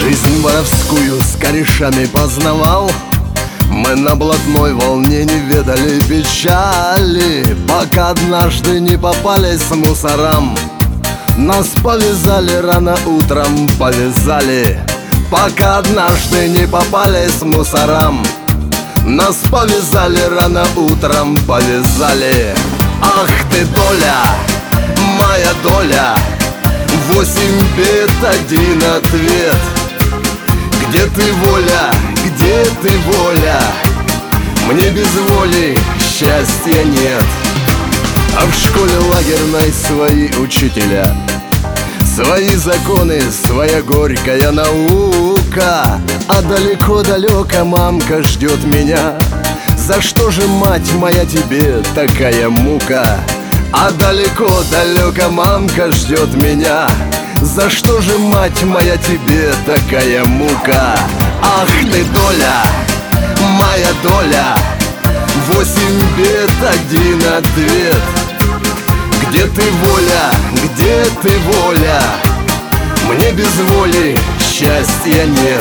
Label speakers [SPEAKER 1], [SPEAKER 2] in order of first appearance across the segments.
[SPEAKER 1] Жизнь воровскую с корешами познавал. Мы на блатной волне не ведали печали, пока однажды не попались мусорам. Нас повязали рано утром, повязали, пока однажды не попались мусорам. Нас повязали рано утром, повязали. Ах ты, доля, моя доля, 8 бед, 1 ответ. Где ты, воля, где ты, воля? Мне без воли счастья нет. А в школе лагерной свои учителя, свои законы, своя горькая наука. А далеко-далеко мамка ждет меня. За что же, мать моя, тебе такая мука? А далеко-далеко мамка ждет меня. За что же, мать моя, тебе такая мука? Ах ты, доля, моя доля, 8 бед, 1 ответ. Где ты, воля, где ты, воля? Мне без воли счастья нет.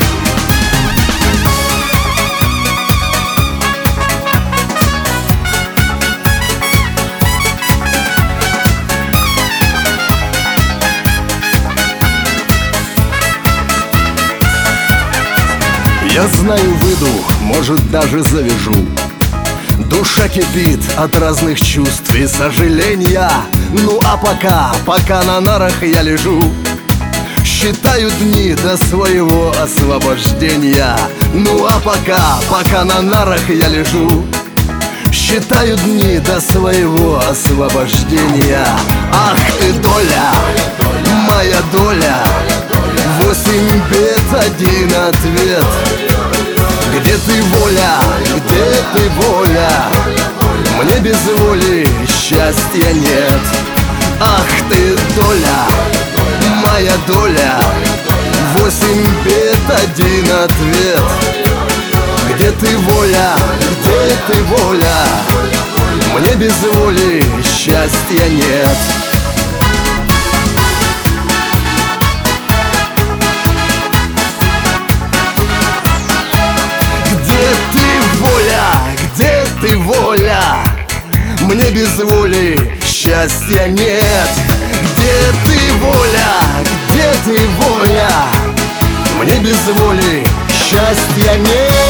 [SPEAKER 1] Я знаю, выйду, может, даже завяжу. Душа кипит от разных чувств и сожаления. Ну а пока на нарах я лежу, считаю дни до своего освобождения. Ну а пока на нарах я лежу, считаю дни до своего освобождения. Ах ты, доля, моя доля, 8 бед, 1 ответ. Где ты, воля, где ты, воля? Мне без воли счастья нет. Ах ты, доля, моя доля, 8 бед, 1 ответ. Где ты, воля, где ты, воля? Мне без воли счастья нет. Где ты, воля? Мне без воли счастья нет. Где ты, воля? Где ты, воля? Мне без воли счастья нет.